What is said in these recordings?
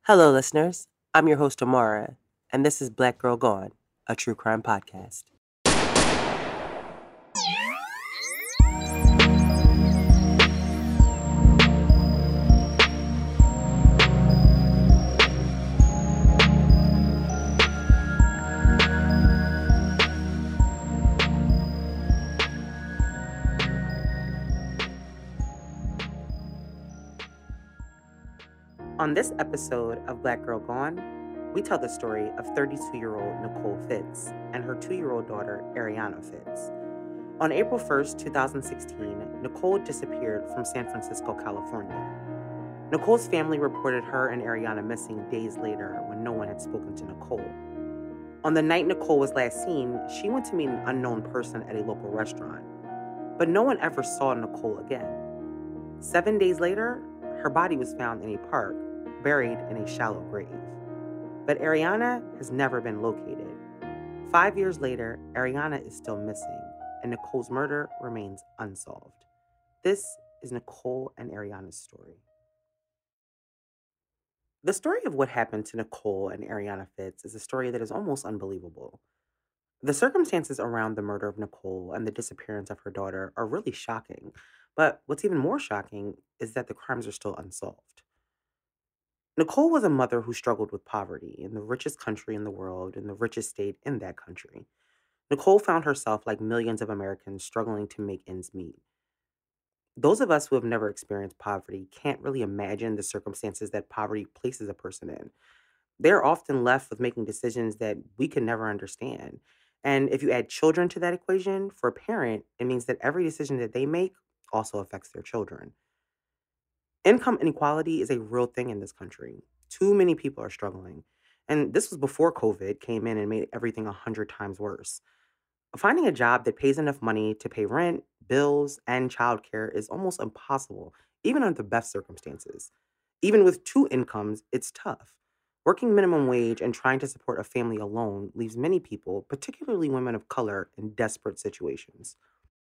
Hello, listeners. I'm your host, Amara, and this is Black Girl Gone, a true crime podcast. On this episode of Black Girl Gone, we tell the story of 32-year-old Nicole Fitz and her 2-year-old daughter, Ariana Fitz. On April 1st, 2016, Nicole disappeared from San Francisco, California. Nicole's family reported her and Ariana missing days later when no one had spoken to Nicole. On the night Nicole was last seen, she went to meet an unknown person at a local restaurant, but no one ever saw Nicole again. 7 days later, her body was found in a park, buried in a shallow grave. But Ariana has never been located. 5 years later, Ariana is still missing, and Nicole's murder remains unsolved. This is Nicole and Ariana's story. The story of what happened to Nicole and Ariana Fitz is a story that is almost unbelievable. The circumstances around the murder of Nicole and the disappearance of her daughter are really shocking. But what's even more shocking is that the crimes are still unsolved. Nicole was a mother who struggled with poverty in the richest country in the world, in the richest state in that country. Nicole found herself, like millions of Americans, struggling to make ends meet. Those of us who have never experienced poverty can't really imagine the circumstances that poverty places a person in. They're often left with making decisions that we can never understand. And if you add children to that equation, for a parent, it means that every decision that they make also affects their children. Income inequality is a real thing in this country. Too many people are struggling. And this was before COVID came in and made everything 100 times worse. Finding a job that pays enough money to pay rent, bills, and childcare is almost impossible, even under the best circumstances. Even with two incomes, it's tough. Working minimum wage and trying to support a family alone leaves many people, particularly women of color, in desperate situations.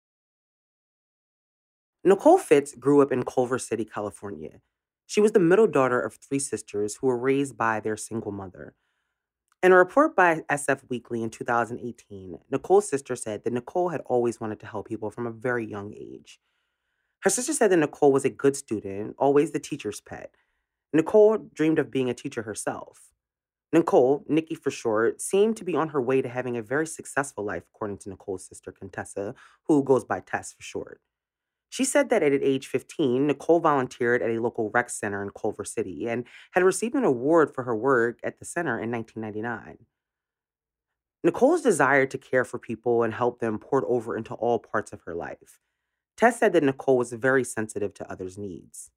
Nicole Fitz grew up in Culver City, California. She was the middle daughter of three sisters who were raised by their single mother. In a report by SF Weekly in 2018, Nicole's sister said that Nicole had always wanted to help people from a very young age. Her sister said that Nicole was a good student, always the teacher's pet. Nicole dreamed of being a teacher herself. Nicole, Nikki for short, seemed to be on her way to having a very successful life, according to Nicole's sister, Contessa, who goes by Tess for short. She said that at age 15, Nicole volunteered at a local rec center in Culver City and had received an award for her work at the center in 1999. Nicole's desire to care for people and help them poured over into all parts of her life. Tess said that Nicole was very sensitive to others' needs.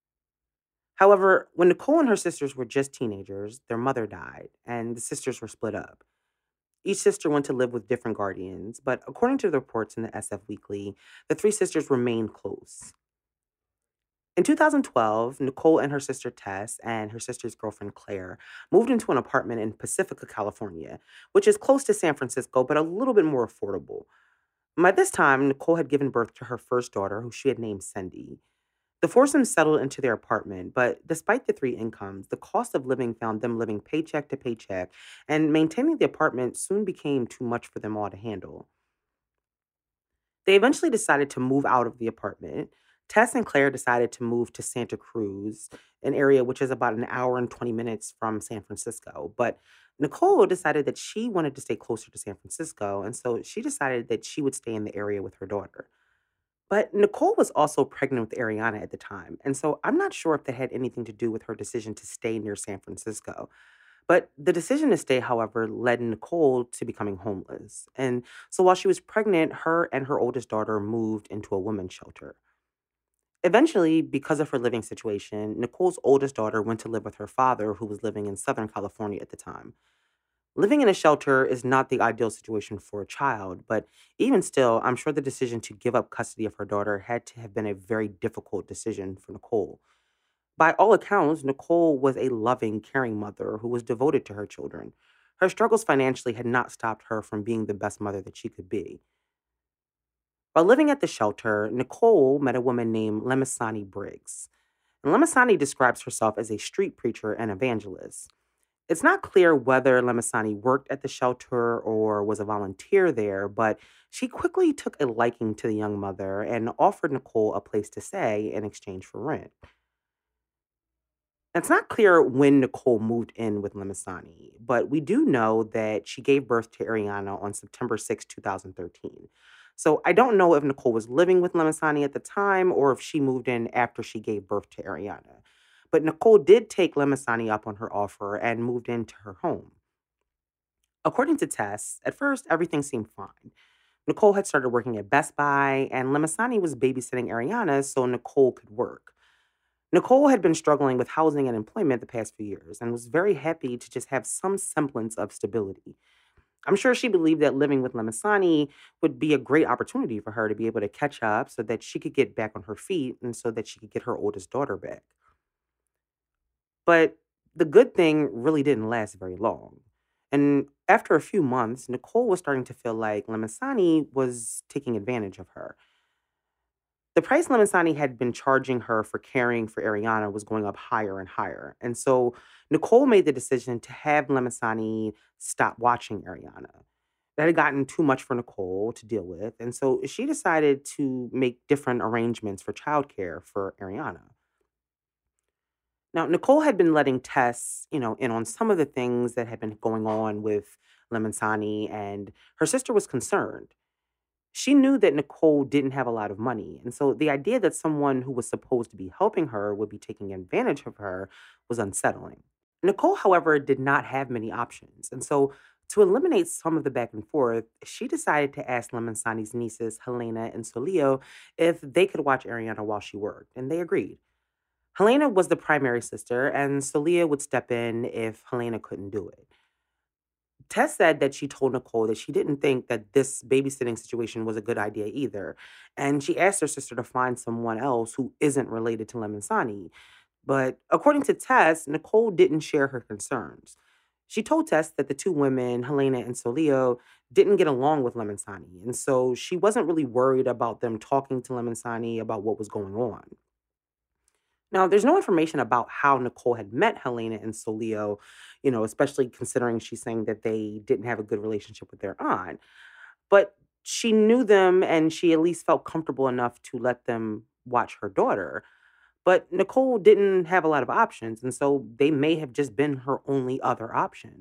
However, when Nicole and her sisters were just teenagers, their mother died, and the sisters were split up. Each sister went to live with different guardians, but according to the reports in the SF Weekly, the three sisters remained close. In 2012, Nicole and her sister Tess and her sister's girlfriend Claire moved into an apartment in Pacifica, California, which is close to San Francisco but a little bit more affordable. By this time, Nicole had given birth to her first daughter, who she had named Cindy. The foursomes settled into their apartment, but despite the three incomes, the cost of living found them living paycheck to paycheck, and maintaining the apartment soon became too much for them all to handle. They eventually decided to move out of the apartment. Tess and Claire decided to move to Santa Cruz, an area which is about an hour and 20 minutes from San Francisco. But Nicole decided that she wanted to stay closer to San Francisco, and so she decided that she would stay in the area with her daughter. But Nicole was also pregnant with Ariana at the time, and so I'm not sure if that had anything to do with her decision to stay near San Francisco. But the decision to stay, however, led Nicole to becoming homeless. And so while she was pregnant, her and her oldest daughter moved into a women's shelter. Eventually, because of her living situation, Nicole's oldest daughter went to live with her father, who was living in Southern California at the time. Living in a shelter is not the ideal situation for a child, but even still, I'm sure the decision to give up custody of her daughter had to have been a very difficult decision for Nicole. By all accounts, Nicole was a loving, caring mother who was devoted to her children. Her struggles financially had not stopped her from being the best mother that she could be. While living at the shelter, Nicole met a woman named Lemisani Briggs. Lemisani describes herself as a street preacher and evangelist. It's not clear whether Lemisani worked at the shelter or was a volunteer there, but she quickly took a liking to the young mother and offered Nicole a place to stay in exchange for rent. It's not clear when Nicole moved in with Lemisani, but we do know that she gave birth to Ariana on September 6, 2013. So I don't know if Nicole was living with Lemisani at the time or if she moved in after she gave birth to Ariana. But Nicole did take Lemisani up on her offer and moved into her home. According to Tess, at first everything seemed fine. Nicole had started working at Best Buy, and Lemisani was babysitting Ariana so Nicole could work. Nicole had been struggling with housing and employment the past few years and was very happy to just have some semblance of stability. I'm sure she believed that living with Lemisani would be a great opportunity for her to be able to catch up so that she could get back on her feet and so that she could get her oldest daughter back. But the good thing really didn't last very long. And after a few months, Nicole was starting to feel like Lemisani was taking advantage of her. The price Lemisani had been charging her for caring for Ariana was going up higher and higher. And so Nicole made the decision to have Lemisani stop watching Ariana. That had gotten too much for Nicole to deal with. And so she decided to make different arrangements for childcare for Ariana. Now, Nicole had been letting Tess, in on some of the things that had been going on with Lemontsani, and her sister was concerned. She knew that Nicole didn't have a lot of money, and so the idea that someone who was supposed to be helping her would be taking advantage of her was unsettling. Nicole, however, did not have many options, and so to eliminate some of the back and forth, she decided to ask Lemontsani's nieces, Helena and Solio, if they could watch Ariana while she worked, and they agreed. Helena was the primary sister, and Celia would step in if Helena couldn't do it. Tess said that she told Nicole that she didn't think that this babysitting situation was a good idea either. And she asked her sister to find someone else who isn't related to Lemonsani. But according to Tess, Nicole didn't share her concerns. She told Tess that the two women, Helena and Solio, didn't get along with Lemonsani. And so she wasn't really worried about them talking to Lemonsani about what was going on. Now, there's no information about how Nicole had met Helena and Solio, especially considering she's saying that they didn't have a good relationship with their aunt. But she knew them and she at least felt comfortable enough to let them watch her daughter. But Nicole didn't have a lot of options, and so they may have just been her only other option.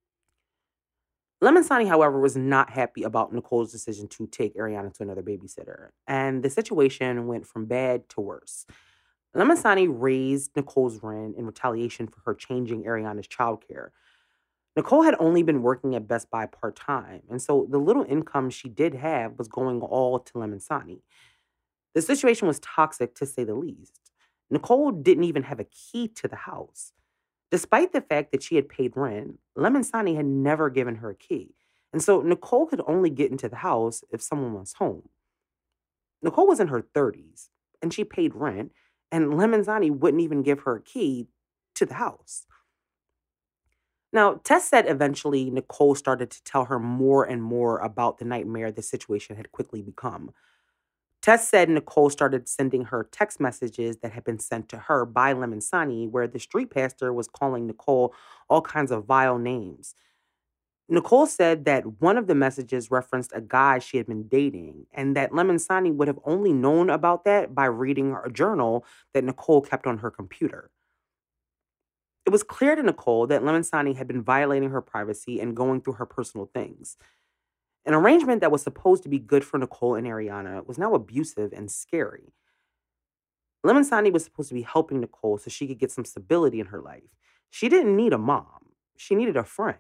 Lemonsani, however, was not happy about Nicole's decision to take Ariana to another babysitter, and the situation went from bad to worse. Lemonsani raised Nicole's rent in retaliation for her changing Ariana's childcare. Nicole had only been working at Best Buy part time, and so the little income she did have was going all to Lemonsani. The situation was toxic to say the least. Nicole didn't even have a key to the house. Despite the fact that she had paid rent, Lemonsani had never given her a key, and so Nicole could only get into the house if someone was home. Nicole was in her 30s, and she paid rent, and Lemonsani wouldn't even give her a key to the house. Now, Tess said eventually Nicole started to tell her more and more about the nightmare the situation had quickly become. Tess said Nicole started sending her text messages that had been sent to her by Lemonsani, where the street pastor was calling Nicole all kinds of vile names. Nicole said that one of the messages referenced a guy she had been dating, and that Lemonsani would have only known about that by reading a journal that Nicole kept on her computer. It was clear to Nicole that Lemonsani had been violating her privacy and going through her personal things. An arrangement that was supposed to be good for Nicole and Ariana was now abusive and scary. Lemonsani was supposed to be helping Nicole so she could get some stability in her life. She didn't need a mom, she needed a friend.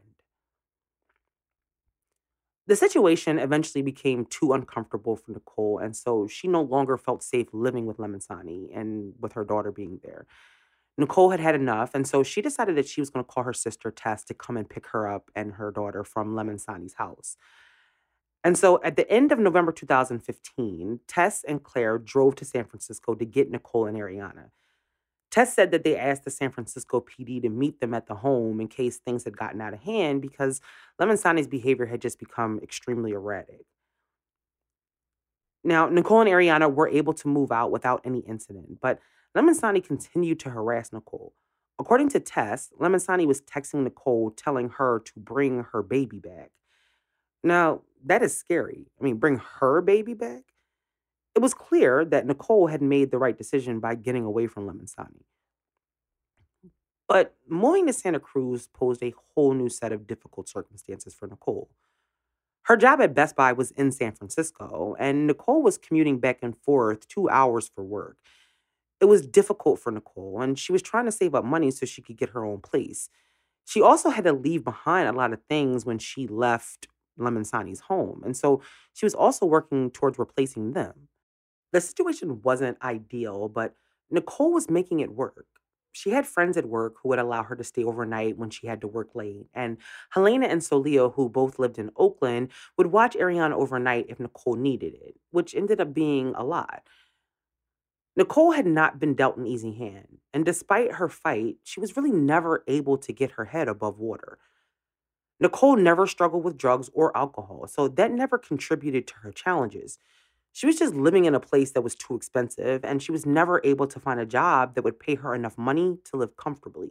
The situation eventually became too uncomfortable for Nicole, and so she no longer felt safe living with Lemonsani and with her daughter being there. Nicole had had enough, and so she decided that she was going to call her sister Tess to come and pick her up and her daughter from Lemonsani's house. And so at the end of November 2015, Tess and Claire drove to San Francisco to get Nicole and Ariana. Tess said that they asked the San Francisco PD to meet them at the home in case things had gotten out of hand because Lemonsani's behavior had just become extremely erratic. Now, Nicole and Ariana were able to move out without any incident, but Lemonsani continued to harass Nicole. According to Tess, Lemonsani was texting Nicole telling her to bring her baby back. Now, that is scary. I mean, bring her baby back? It was clear that Nicole had made the right decision by getting away from Lemonsani. But moving to Santa Cruz posed a whole new set of difficult circumstances for Nicole. Her job at Best Buy was in San Francisco, and Nicole was commuting back and forth 2 hours for work. It was difficult for Nicole, and she was trying to save up money so she could get her own place. She also had to leave behind a lot of things when she left Lemonsani's home, and so she was also working towards replacing them. The situation wasn't ideal, but Nicole was making it work. She had friends at work who would allow her to stay overnight when she had to work late. And Helena and Solio, who both lived in Oakland, would watch Ariana overnight if Nicole needed it, which ended up being a lot. Nicole had not been dealt an easy hand, and despite her fight, she was really never able to get her head above water. Nicole never struggled with drugs or alcohol, so that never contributed to her challenges. She was just living in a place that was too expensive, and she was never able to find a job that would pay her enough money to live comfortably.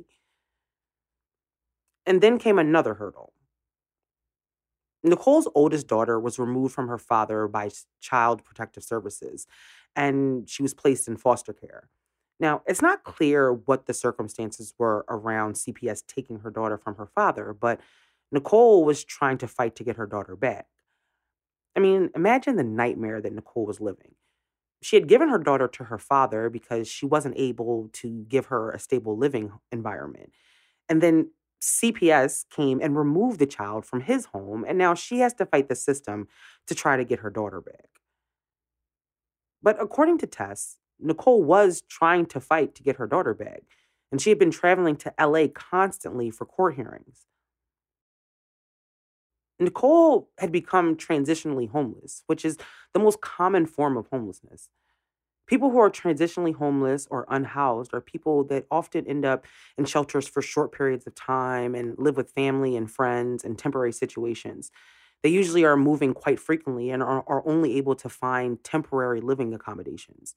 And then came another hurdle. Nicole's oldest daughter was removed from her father by Child Protective Services, and she was placed in foster care. Now, it's not clear what the circumstances were around CPS taking her daughter from her father, but Nicole was trying to fight to get her daughter back. I mean, imagine the nightmare that Nicole was living. She had given her daughter to her father because she wasn't able to give her a stable living environment. And then CPS came and removed the child from his home, and now she has to fight the system to try to get her daughter back. But according to Tess, Nicole was trying to fight to get her daughter back, and she had been traveling to LA constantly for court hearings. Nicole had become transitionally homeless, which is the most common form of homelessness. People who are transitionally homeless or unhoused are people that often end up in shelters for short periods of time and live with family and friends in temporary situations. They usually are moving quite frequently and are only able to find temporary living accommodations.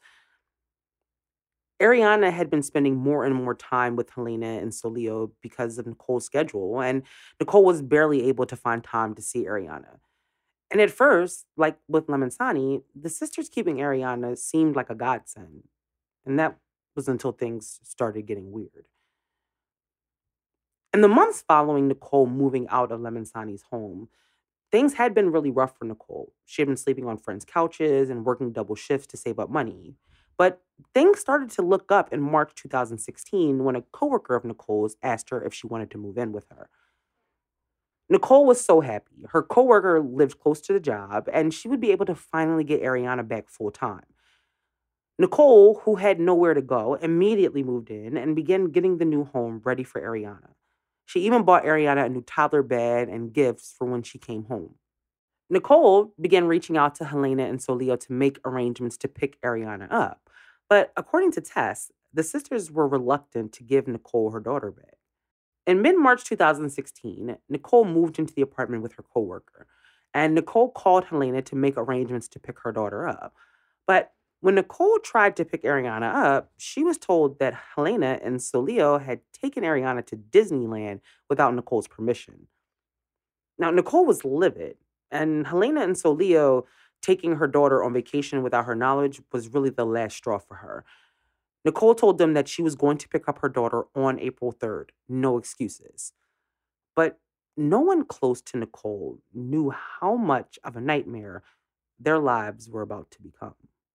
Ariana had been spending more and more time with Helena and Solio because of Nicole's schedule, and Nicole was barely able to find time to see Ariana. And at first, like with Lemonsani, the sisters keeping Ariana seemed like a godsend. And that was until things started getting weird. In the months following Nicole moving out of Lemonsani's home, things had been really rough for Nicole. She had been sleeping on friends' couches and working double shifts to save up money. But things started to look up in March 2016 when a coworker of Nicole's asked her if she wanted to move in with her. Nicole was so happy. Her coworker lived close to the job, and she would be able to finally get Ariana back full time. Nicole, who had nowhere to go, immediately moved in and began getting the new home ready for Ariana. She even bought Ariana a new toddler bed and gifts for when she came home. Nicole began reaching out to Helena and Solio to make arrangements to pick Ariana up. But according to Tess, the sisters were reluctant to give Nicole her daughter back. In mid March 2016, Nicole moved into the apartment with her coworker, and Nicole called Helena to make arrangements to pick her daughter up. But when Nicole tried to pick Ariana up, she was told that Helena and Solio had taken Ariana to Disneyland without Nicole's permission. Now, Nicole was livid, and Helena and Solio taking her daughter on vacation without her knowledge was really the last straw for her. Nicole told them that she was going to pick up her daughter on April 3rd. No excuses. But no one close to Nicole knew how much of a nightmare their lives were about to become.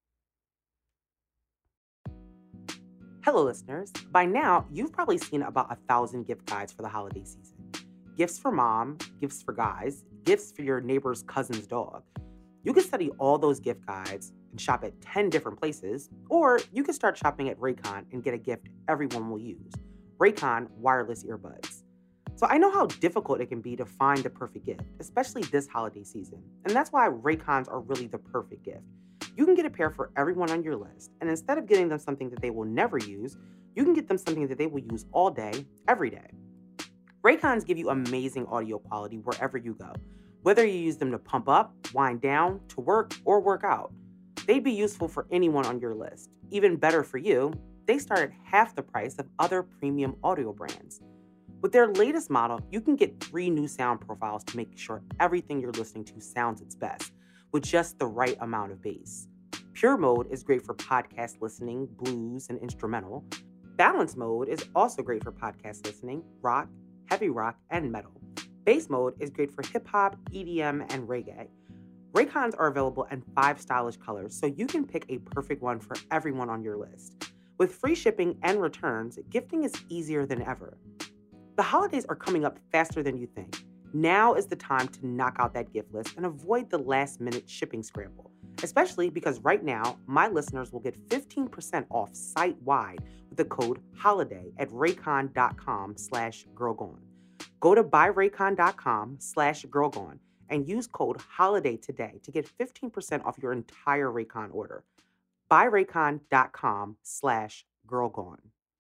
Hello, listeners. By now, you've probably seen about 1,000 gift guides for the holiday season. Gifts for mom, gifts for guys, gifts for your neighbor's cousin's dog. You can study all those gift guides and shop at 10 different places, or you can start shopping at Raycon and get a gift everyone will use. Raycon wireless earbuds. So I know how difficult it can be to find the perfect gift, especially this holiday season. And that's why Raycons are really the perfect gift. You can get a pair for everyone on your list, and instead of getting them something that they will never use, you can get them something that they will use all day, every day. Raycons give you amazing audio quality wherever you go, whether you use them to pump up, wind down, to work, or work out. They'd be useful for anyone on your list. Even better for you, they start at half the price of other premium audio brands. With their latest model, you can get 3 new sound profiles to make sure everything you're listening to sounds its best, with just the right amount of bass. Pure mode is great for podcast listening, blues, and instrumental. Balance mode is also great for podcast listening, rock, heavy rock, and metal. Bass mode is great for hip hop, EDM, and reggae. Raycons are available in 5 stylish colors, so you can pick a perfect one for everyone on your list. With free shipping and returns, gifting is easier than ever. The holidays are coming up faster than you think. Now is the time to knock out that gift list and avoid the last minute shipping scramble, especially because right now, my listeners will get 15% off site wide with the code HOLIDAY at raycon.com/girlgone. Go to buyraycon.com/girlgone and use code HOLIDAY today to get 15% off your entire Raycon order. Buyraycon.com/girlgone.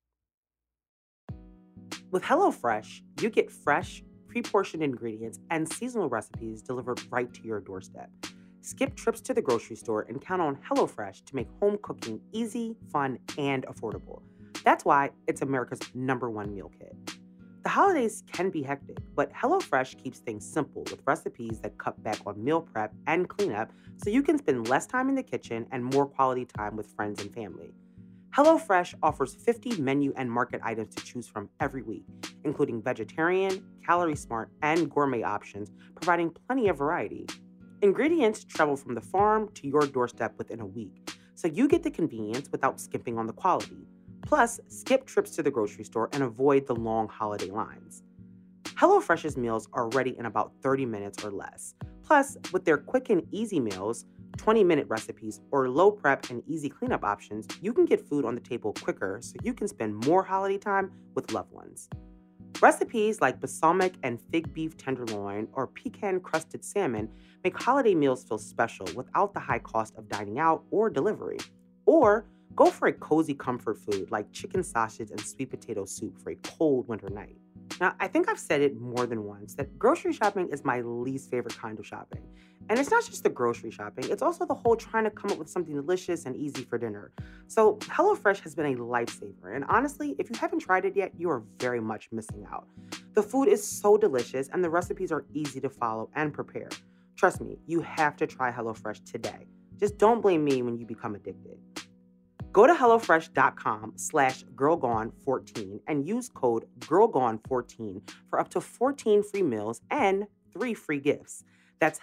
With HelloFresh, you get fresh, pre-portioned ingredients and seasonal recipes delivered right to your doorstep. Skip trips to the grocery store and count on HelloFresh to make home cooking easy, fun, and affordable. That's why it's America's #1 meal kit. The holidays can be hectic, but HelloFresh keeps things simple with recipes that cut back on meal prep and cleanup so you can spend less time in the kitchen and more quality time with friends and family. HelloFresh offers 50 menu and market items to choose from every week, including vegetarian, calorie smart, and gourmet options, providing plenty of variety. Ingredients travel from the farm to your doorstep within a week, so you get the convenience without skimping on the quality. Plus, skip trips to the grocery store and avoid the long holiday lines. HelloFresh's meals are ready in about 30 minutes or less. Plus, with their quick and easy meals, 20-minute recipes, or low prep and easy cleanup options, you can get food on the table quicker so you can spend more holiday time with loved ones. Recipes like balsamic and fig beef tenderloin or pecan crusted salmon make holiday meals feel special without the high cost of dining out or delivery. Or go for a cozy comfort food like chicken sausage and sweet potato soup for a cold winter night. Now, I think I've said it more than once that grocery shopping is my least favorite kind of shopping. And it's not just the grocery shopping, it's also the whole trying to come up with something delicious and easy for dinner. So, HelloFresh has been a lifesaver. And honestly, if you haven't tried it yet, you are very much missing out. The food is so delicious and the recipes are easy to follow and prepare. Trust me, you have to try HelloFresh today. Just don't blame me when you become addicted. Go to HelloFresh.com/girlgone14 and use code girlgone14 for up to 14 free meals and 3 free gifts. That's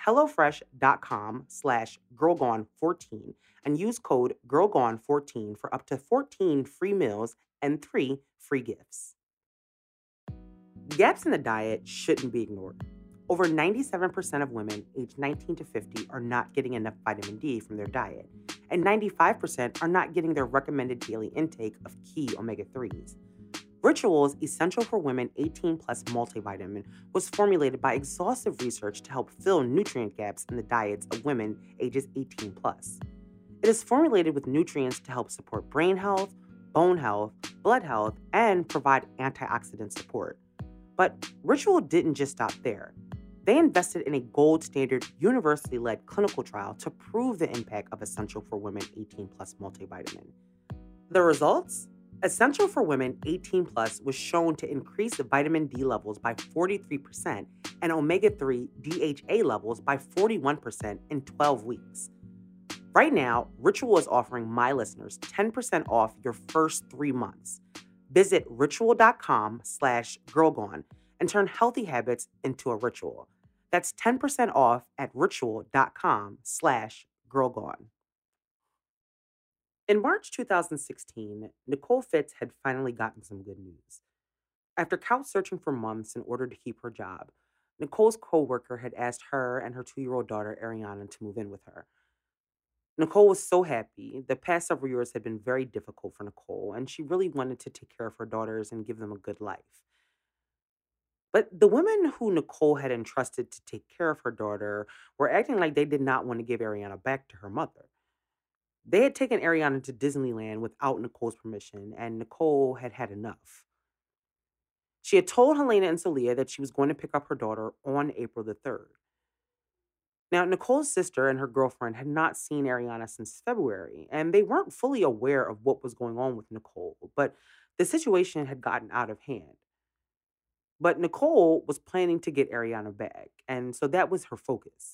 HelloFresh.com/girlgone14 and use code girlgone14 for up to 14 free meals and 3 free gifts. Gaps in the diet shouldn't be ignored. Over 97% of women aged 19 to 50 are not getting enough vitamin D from their diet, and 95% are not getting their recommended daily intake of key omega 3s. Ritual's Essential for Women 18 Plus multivitamin was formulated by exhaustive research to help fill nutrient gaps in the diets of women ages 18 plus. It is formulated with nutrients to help support brain health, bone health, blood health, and provide antioxidant support. But Ritual didn't just stop there. They invested in a gold standard, university led clinical trial to prove the impact of Essential for Women 18 Plus multivitamin. The results? Essential for Women 18 Plus was shown to increase the vitamin D levels by 43% and omega 3 DHA levels by 41% in 12 weeks. Right now, Ritual is offering my listeners 10% off your first 3 months. Visit ritual.com/girlgone and turn healthy habits into a ritual. That's 10% off at ritual.com/girlgone. In March 2016, Nicole Fitz had finally gotten some good news. After couch searching for months in order to keep her job, Nicole's coworker had asked her and her 2-year-old daughter, Ariana, to move in with her. Nicole was so happy. The past several years had been very difficult for Nicole, and she really wanted to take care of her daughters and give them a good life. But the women who Nicole had entrusted to take care of her daughter were acting like they did not want to give Ariana back to her mother. They had taken Ariana to Disneyland without Nicole's permission, and Nicole had had enough. She had told Helena and Celia that she was going to pick up her daughter on April the 3rd. Now, Nicole's sister and her girlfriend had not seen Ariana since February, and they weren't fully aware of what was going on with Nicole, but the situation had gotten out of hand. But Nicole was planning to get Ariana back, and so that was her focus.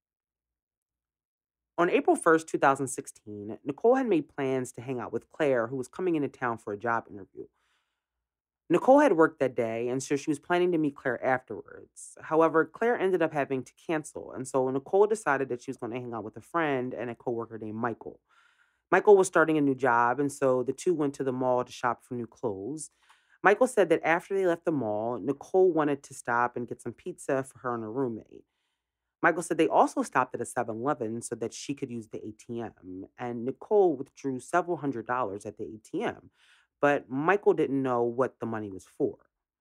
On April 1st, 2016, Nicole had made plans to hang out with Claire, who was coming into town for a job interview. Nicole had worked that day, and so she was planning to meet Claire afterwards. However, Claire ended up having to cancel, and so Nicole decided that she was going to hang out with a friend and a coworker named Michael. Michael was starting a new job, and so the two went to the mall to shop for new clothes. Michael said that after they left the mall, Nicole wanted to stop and get some pizza for her and her roommate. Michael said they also stopped at a 7-Eleven so that she could use the ATM, and Nicole withdrew several $100s at the ATM, but Michael didn't know what the money was for.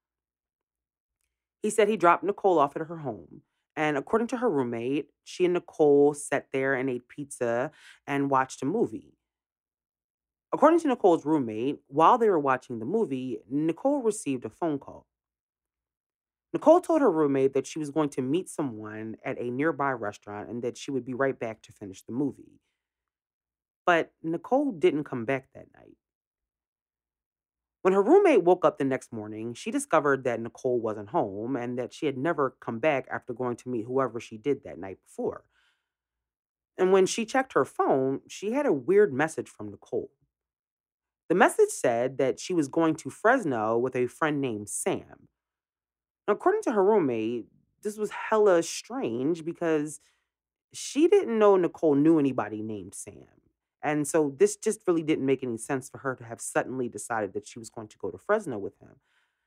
He said he dropped Nicole off at her home, and according to her roommate, she and Nicole sat there and ate pizza and watched a movie. According to Nicole's roommate, while they were watching the movie, Nicole received a phone call. Nicole told her roommate that she was going to meet someone at a nearby restaurant and that she would be right back to finish the movie. But Nicole didn't come back that night. When her roommate woke up the next morning, she discovered that Nicole wasn't home and that she had never come back after going to meet whoever she did that night before. And when she checked her phone, she had a weird message from Nicole. The message said that she was going to Fresno with a friend named Sam. Now, according to her roommate, this was hella strange because she didn't know Nicole knew anybody named Sam. And so this just really didn't make any sense for her to have suddenly decided that she was going to go to Fresno with him.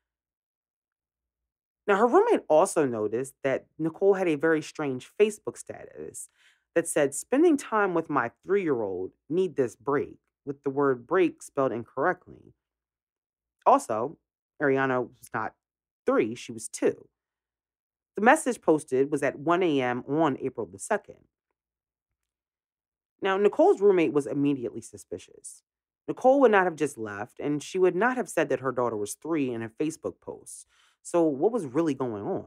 Now, her roommate also noticed that Nicole had a very strange Facebook status that said, spending time with my 3-year-old, need this break, with the word break spelled incorrectly. Also, Ariana was not 3, she was 2. The message posted was at 1 a.m. on April the 2nd. Now, Nicole's roommate was immediately suspicious. Nicole would not have just left, and she would not have said that her daughter was 3 in a Facebook post. So, what was really going on?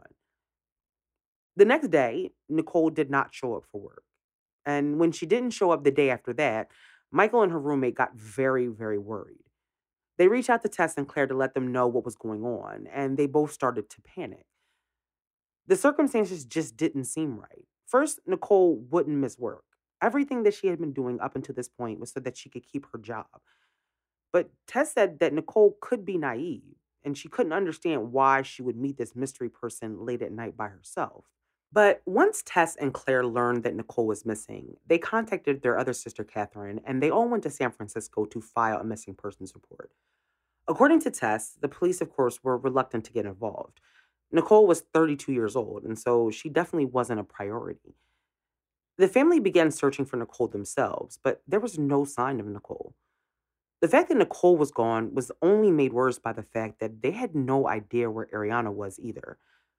The next day, Nicole did not show up for work. And when she didn't show up the day after that, Michael and her roommate got very, very worried. They reached out to Tess and Claire to let them know what was going on, and they both started to panic. The circumstances just didn't seem right. First, Nicole wouldn't miss work. Everything that she had been doing up until this point was so that she could keep her job. But Tess said that Nicole could be naive, and she couldn't understand why she would meet this mystery person late at night by herself. But once Tess and Claire learned that Nicole was missing, they contacted their other sister, Catherine, and they all went to San Francisco to file a missing persons report. According to Tess, the police, of course, were reluctant to get involved. Nicole was 32 years old, and so she definitely wasn't a priority. The family began searching for Nicole themselves, but there was no sign of Nicole. The fact that Nicole was gone was only made worse by the fact that they had no idea where Ariana was either.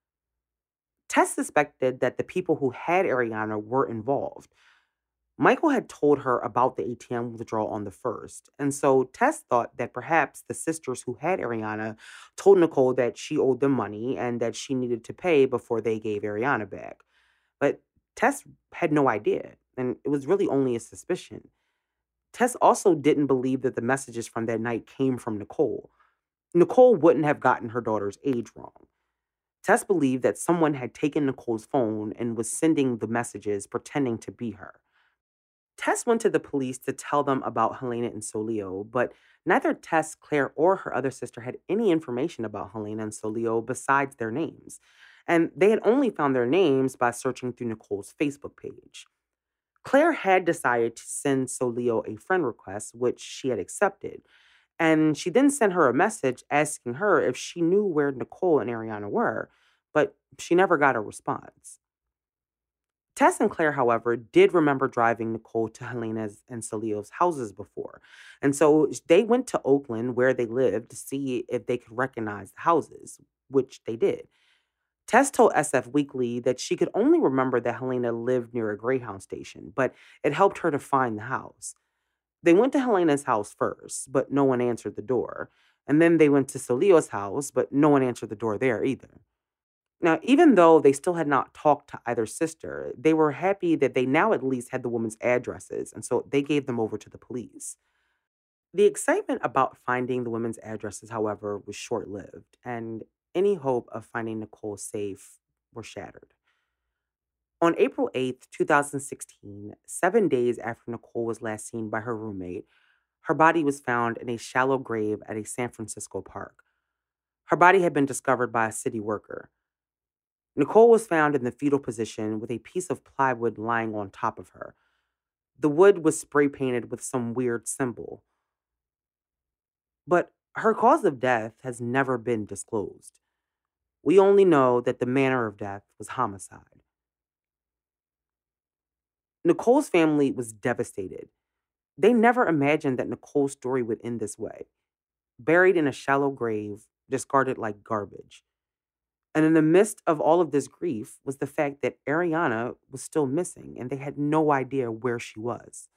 Tess suspected that the people who had Ariana were involved. Michael had told her about the ATM withdrawal on the first, and so Tess thought that perhaps the sisters who had Ariana told Nicole that she owed them money and that she needed to pay before they gave Ariana back. But Tess had no idea, and it was really only a suspicion. Tess also didn't believe that the messages from that night came from Nicole. Nicole wouldn't have gotten her daughter's age wrong. Tess believed that someone had taken Nicole's phone and was sending the messages pretending to be her. Tess went to the police to tell them about Helena and Solio, but neither Tess, Claire, or her other sister had any information about Helena and Solio besides their names. And they had only found their names by searching through Nicole's Facebook page. Claire had decided to send Solio a friend request, which she had accepted. And she then sent her a message asking her if she knew where Nicole and Ariana were, but she never got a response. Tess and Claire, however, did remember driving Nicole to Helena's and Salio's houses before. And so they went to Oakland, where they lived, to see if they could recognize the houses, which they did. Tess told SF Weekly that she could only remember that Helena lived near a Greyhound station, but it helped her to find the house. They went to Helena's house first, but no one answered the door. And then they went to Salio's house, but no one answered the door there either. Now, even though they still had not talked to either sister, they were happy that they now at least had the woman's addresses, and so they gave them over to the police. The excitement about finding the women's addresses, however, was short lived, and any hope of finding Nicole safe were shattered. On April 8th, 2016, 7 days after Nicole was last seen by her roommate, her body was found in a shallow grave at a San Francisco park. Her body had been discovered by a city worker. Nicole was found in the fetal position with a piece of plywood lying on top of her. The wood was spray painted with some weird symbol, but her cause of death has never been disclosed. We only know that the manner of death was homicide. Nicole's family was devastated. They never imagined that Nicole's story would end this way, buried in a shallow grave, discarded like garbage. And in the midst of all of this grief was the fact that Ariana was still missing and they had no idea where she was.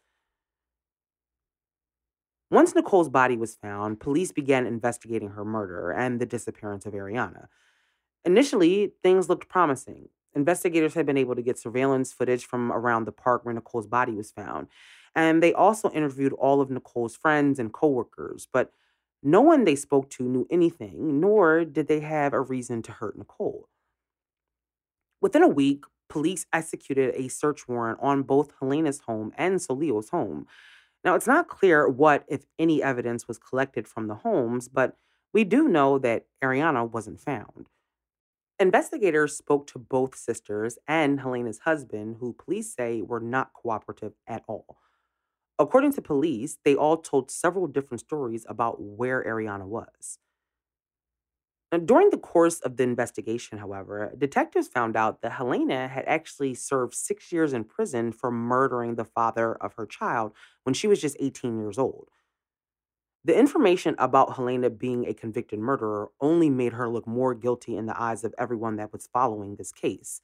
Once Nicole's body was found, police began investigating her murder and the disappearance of Ariana. Initially, things looked promising. Investigators had been able to get surveillance footage from around the park where Nicole's body was found. And they also interviewed all of Nicole's friends and coworkers, but no one they spoke to knew anything, nor did they have a reason to hurt Nicole. Within a week, police executed a search warrant on both Helena's home and Solio's home. Now, it's not clear what, if any, evidence was collected from the homes, but we do know that Ariana wasn't found. Investigators spoke to both sisters and Helena's husband, who police say were not cooperative at all. According to police, they all told several different stories about where Ariana was. Now, during the course of the investigation, however, detectives found out that Helena had actually served 6 years in prison for murdering the father of her child when she was just 18 years old. The information about Helena being a convicted murderer only made her look more guilty in the eyes of everyone that was following this case.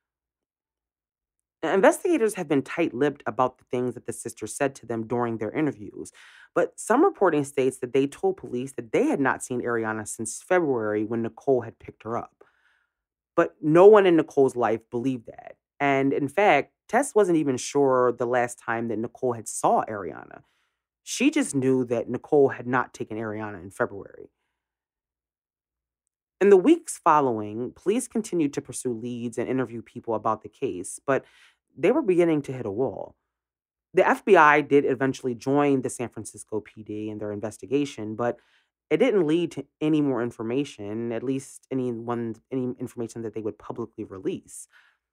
Now, investigators have been tight lipped about the things that the sisters said to them during their interviews, but some reporting states that they told police that they had not seen Ariana since February when Nicole had picked her up. But no one in Nicole's life believed that. And in fact, Tess wasn't even sure the last time that Nicole had saw Ariana. She just knew that Nicole had not taken Ariana in February. In the weeks following, police continued to pursue leads and interview people about the case, but they were beginning to hit a wall. The FBI did eventually join the San Francisco PD in their investigation, but it didn't lead to any more information, at least any information that they would publicly release.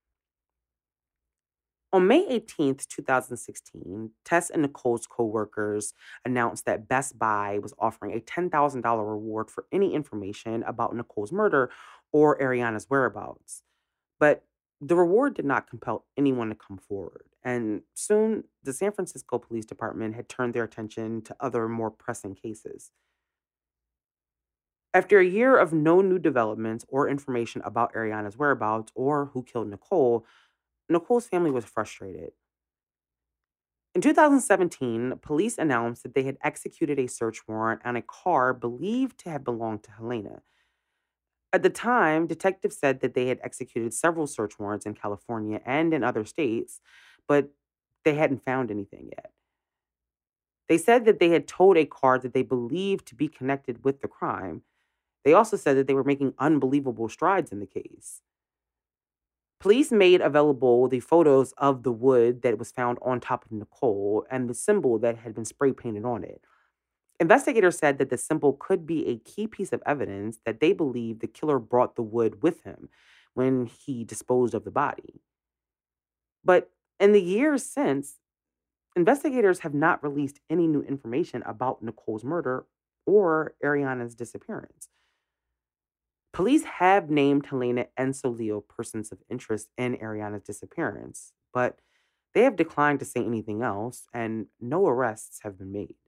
On May 18th, 2016, Tess and Nicole's coworkers announced that Best Buy was offering a $10,000 reward for any information about Nicole's murder or Ariana's whereabouts. But the reward did not compel anyone to come forward. And soon, the San Francisco Police Department had turned their attention to other more pressing cases. After a year of no new developments or information about Ariana's whereabouts or who killed Nicole, Nicole's family was frustrated. In 2017, police announced that they had executed a search warrant on a car believed to have belonged to Helena. At the time, detectives said that they had executed several search warrants in California and in other states, but they hadn't found anything yet. They said that they had towed a car that they believed to be connected with the crime. They also said that they were making unbelievable strides in the case. Police made available the photos of the wood that was found on top of Nicole and the symbol that had been spray painted on it. Investigators said that the symbol could be a key piece of evidence that they believe the killer brought the wood with him when he disposed of the body. But in the years since, investigators have not released any new information about Nicole's murder or Ariana's disappearance. Police have named Helena and Solio persons of interest in Ariana's disappearance, but they have declined to say anything else, and no arrests have been made.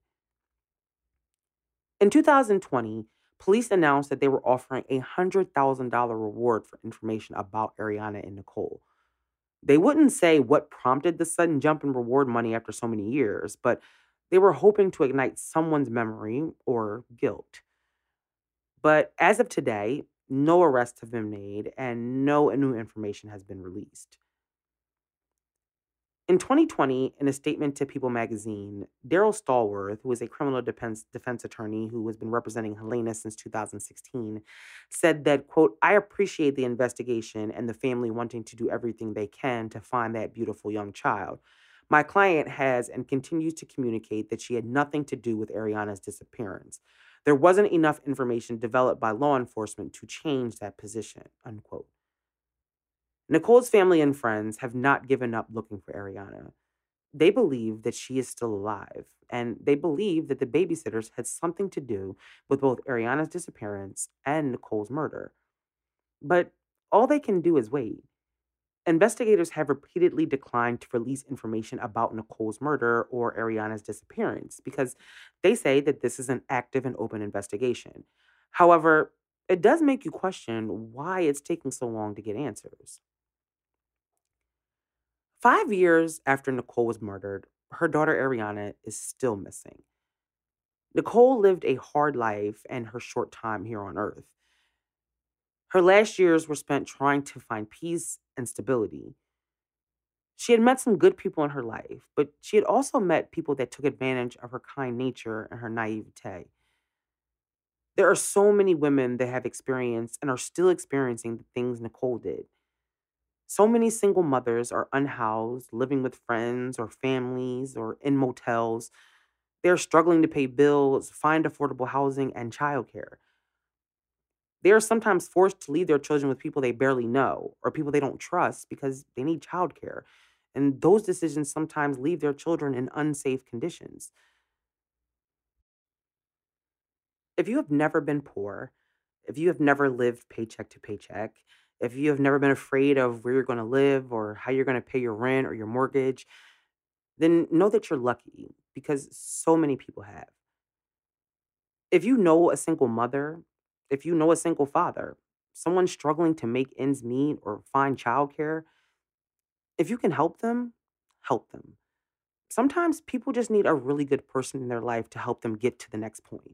In 2020, police announced that they were offering a $100,000 reward for information about Ariana and Nicole. They wouldn't say what prompted the sudden jump in reward money after so many years, but they were hoping to ignite someone's memory or guilt. But as of today, No arrests have been made, and no new information has been released. In 2020, in a statement to People magazine, Daryl Stallworth, who is a criminal defense attorney who has been representing Helena since 2016, said that, quote, I appreciate the investigation and the family wanting to do everything they can to find that beautiful young child. My client has and continues to communicate that she had nothing to do with Ariana's disappearance. There wasn't enough information developed by law enforcement to change that position, unquote. Nicole's family and friends have not given up looking for Ariana. They believe that she is still alive, and they believe that the babysitters had something to do with both Ariana's disappearance and Nicole's murder. But all they can do is wait. Investigators have repeatedly declined to release information about Nicole's murder or Ariana's disappearance because they say that this is an active and open investigation. However, it does make you question why it's taking so long to get answers. 5 years after Nicole was murdered, her daughter Ariana is still missing. Nicole lived a hard life and her short time here on Earth. Her last years were spent trying to find peace and stability. She had met some good people in her life, but she had also met people that took advantage of her kind nature and her naivete. There are so many women that have experienced and are still experiencing the things Nicole did. So many single mothers are unhoused, living with friends or families or in motels. They're struggling to pay bills, find affordable housing, and childcare. They are sometimes forced to leave their children with people they barely know or people they don't trust because they need childcare. And those decisions sometimes leave their children in unsafe conditions. If you have never been poor, if you have never lived paycheck to paycheck, if you have never been afraid of where you're going to live or how you're going to pay your rent or your mortgage, then know that you're lucky because so many people have. If you know a single mother, if you know a single father, someone struggling to make ends meet or find childcare, if you can help them, help them. Sometimes people just need a really good person in their life to help them get to the next point.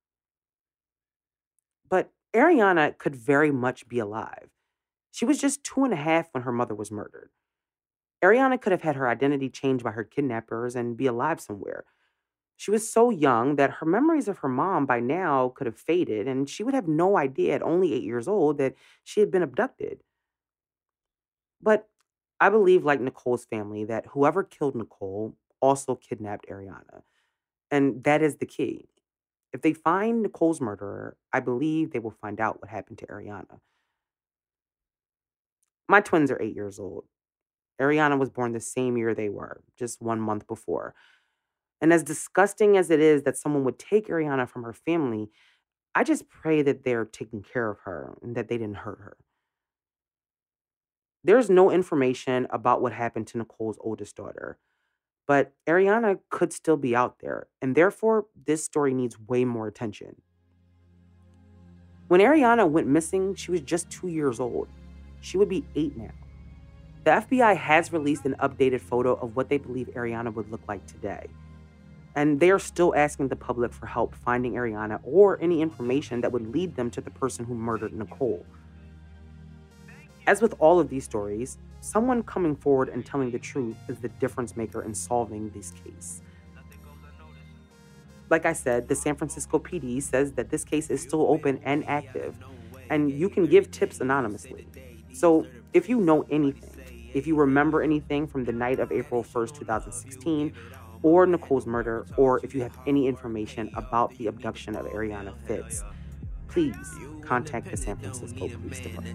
But Ariana could very much be alive. She was just 2.5 when her mother was murdered. Ariana could have had her identity changed by her kidnappers and be alive somewhere. She was so young that her memories of her mom by now could have faded, and she would have no idea at only 8 years old that she had been abducted. But I believe, like Nicole's family, that whoever killed Nicole also kidnapped Ariana. And that is the key. If they find Nicole's murderer, I believe they will find out what happened to Ariana. My twins are 8 years old. Ariana was born the same year they were, just 1 month before. And as disgusting as it is that someone would take Ariana from her family, I just pray that they're taking care of her and that they didn't hurt her. There's no information about what happened to Nicole's oldest daughter, but Ariana could still be out there, and therefore, this story needs way more attention. When Ariana went missing, she was just 2 years old. She would be 8 now. The FBI has released an updated photo of what they believe Ariana would look like today. And they are still asking the public for help finding Ariana or any information that would lead them to the person who murdered Nicole. As with all of these stories, someone coming forward and telling the truth is the difference maker in solving this case. Like I said, the San Francisco PD says that this case is still open and active, and you can give tips anonymously. So if you know anything, if you remember anything from the night of April 1st, 2016, or Nicole's murder, or if you have any information about the abduction of Ariana Fitz, please contact the San Francisco Police Department.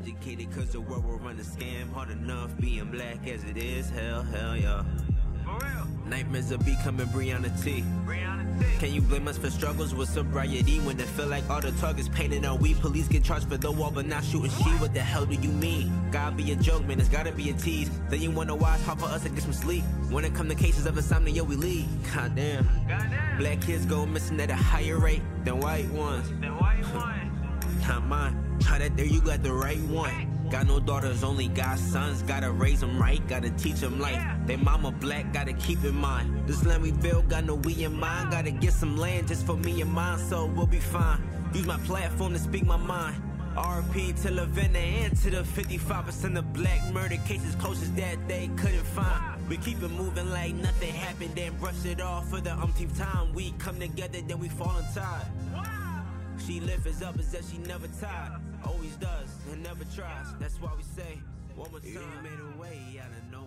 Nightmares of becoming Brianna T. Can you blame us for struggles with sobriety when it feel like all the targets painted on we? Police get charged for the wall but not shooting she. What the hell do you mean? Gotta be a joke, man, it's gotta be a tease. Then you wonder why it's hard for us to get some sleep. When it come to cases of insomnia, we lead. Goddamn. Black kids go missing at a higher rate than white ones. Not mine. Try that there, you got the right one. Got no daughters, only got sons. Gotta raise them right, gotta teach them life. They mama black, gotta keep in mind. This land we built, got no we in mind. Gotta get some land just for me and mine, so we'll be fine. Use my platform to speak my mind. RP to Lavender and to the 55% of black murder cases closest that they couldn't find. We keep it moving like nothing happened, then brush it off for the umpteenth time. We come together, then we fall on tide. She lift us up as if she never tired. Always does and never tries. That's why we say one more time. You made a way out of no